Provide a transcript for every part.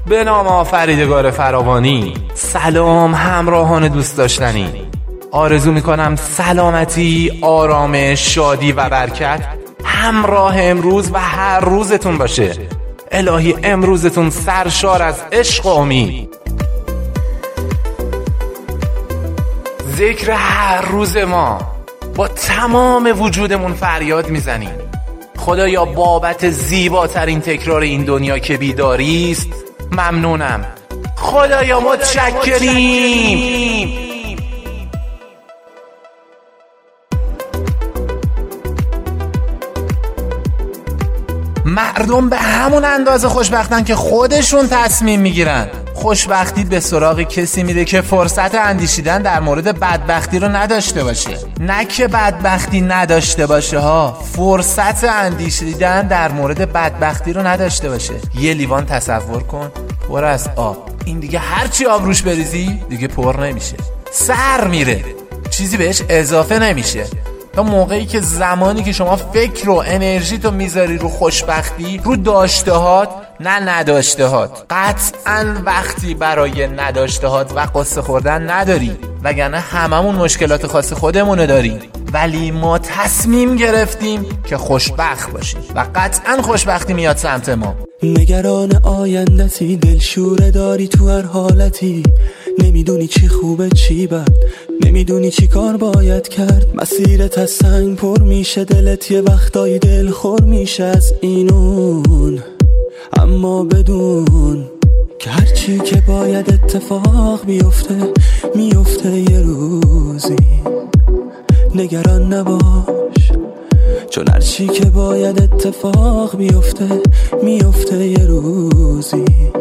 به نام آفریدگار فراوانی. سلام همراهان دوست داشتنی، آرزو میکنم سلامتی، آرامش، شادی و برکت همراه امروز و هر روزتون باشه. الهی امروزتون سرشار از عشق و امید. ذکر هر روز ما با تمام وجودمون فریاد میزنیم خدایا بابت زیباترین تکرار این دنیا که بیداری است ممنونم. خدایا متشکریم. مردم به همون اندازه خوشبختن که خودشون تصمیم میگیرن. خوشبختی به سراغ کسی میره که فرصت اندیشیدن در مورد بدبختی رو نداشته باشه. نه که بدبختی نداشته باشه ها، فرصت اندیشیدن در مورد بدبختی رو نداشته باشه. یه لیوان تصور کن پر از آب، این دیگه هرچی آب روش بریزی دیگه پر نمیشه، سر میره، چیزی بهش اضافه نمیشه. تا موقعی که زمانی که شما فکر و انرژی تو میذاری رو خوشبختی، رو داشتهات نه نداشتهات، قطعاً وقتی برای نداشتهات و قصه خوردن نداری، وگرنه هممون مشکلات خاص خودمونه داریم. ولی ما تصمیم گرفتیم که خوشبخت باشیم و قطعاً خوشبختی میاد سمت ما. نگران آیندتی، دلشوره داری تو هر حالتی، نمیدونی چی خوبه چی بد، نمیدونی چی کار باید کرد. مسیرت از سنگ پر میشه، دلت یه وقتایی دل خور میشه از اینون. اما بدون که هرچی که باید اتفاق بیفته میفته یه روزی. نگران نباش، چون هرچی که باید اتفاق بیفته میفته یه روزی.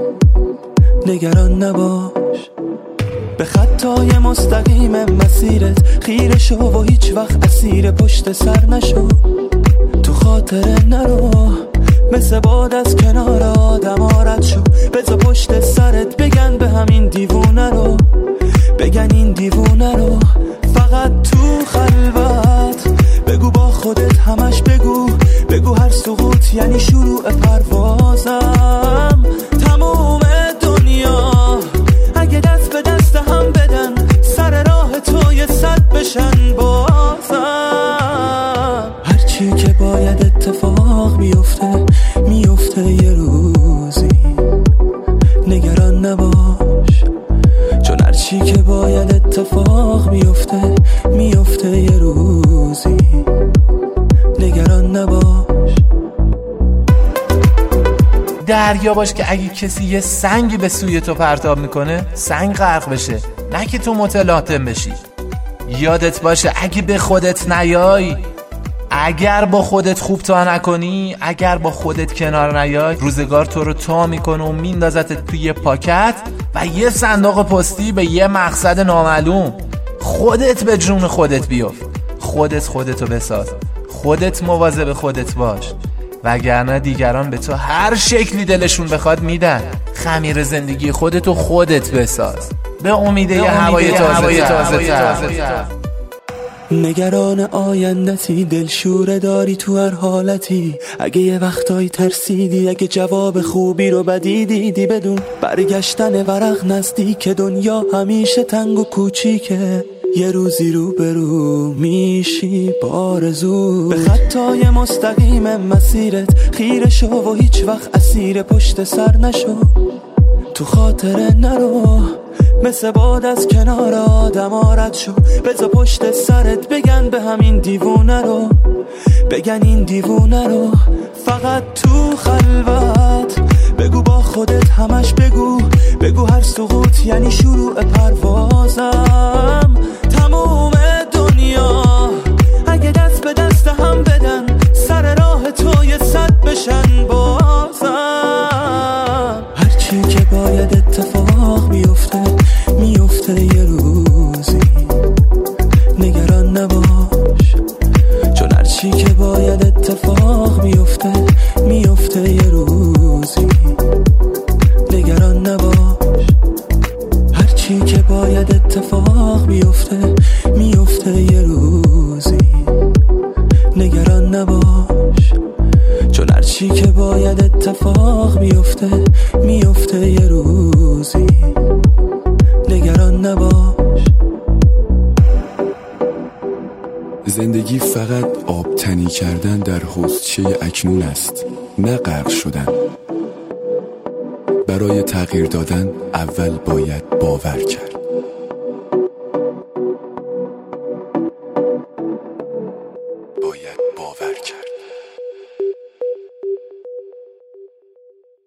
نگران نباش، به خطای مستقیم مسیرت خیره شو و هیچ وقت اسیر پشت سر نشو. تو خاطره نرو، مثل باد از کنار آدم رد شو. بذار پشت سرت بگن به همین دیوونه رو، بگن این دیوونه رو. فقط تو خلوت بگو با خودت، همش بگو هر سقوط یعنی شروع پروازم. تموم دنیا اگه دست به دست هم بدن، سر راه تو یه صد بشن بازم. هرچی که باید اتفاق بیفته میفته یه روزی. نگران نباش، چون هرچی که باید اتفاق بیفته میفته یه روزی. نگران نباش. دریا باش که اگه کسی یه سنگی به سوی تو پرتاب میکنه سنگ غرق بشه، نه که تو متلاطم بشی. یادت باشه اگه به خودت نیای، اگر با خودت خوب تا نکنی، اگر با خودت کنار نیای، روزگار تو رو تا میکنه و میندازت توی یه پاکت و یه صندوق پستی به یه مقصد نامعلوم. خودت به جون خودت بیفت، خودتو بساز، خودت مواظب خودت باش، وگرنه دیگران به تو هر شکلی دلشون بخواد میدن. خمیر زندگی خودتو خودت بساز به امید یه هوای تازه. نگران آیندتی، دلشوره داری تو هر حالتی. اگه یه وقتایی ترسیدی، اگه جواب خوبی رو بدی دیدی، بدون برگشتن ورق نزدیک. دنیا همیشه تنگ و کوچیکه، یه روزی رو برو میشی بارزو. به خطای مستقیم مسیرت خیره شو و هیچ وقت اسیر پشت سر نشو. تو خاطره نرو، مثل باد از کنار آدم رد شو. بذار پشت سرت بگن به همین دیوونه رو، بگن این دیوونه رو. فقط تو خلوت بگو با خودت، همش بگو هر سقوط یعنی شروع پروازم. تموم دنیا اگه دست به دست هم بدن، سر راه تو یه صد بشن بازم. هرچی که باید اتفاق بیفته میفته یه روزی. نگران نباش، چون هرچی که باید اتفاق بیفته میفته یه روزی. نگران نباش، هرچی که باید اتفاق بیفته میفته یه روزی. نگران نباش، چون هرچی که باید اتفاق بیفته میفته یه روزی. زندگی فقط آبتنی کردن در حوضچه اکنون است، نه غرق شدن. برای تغییر دادن اول باید باور کرد.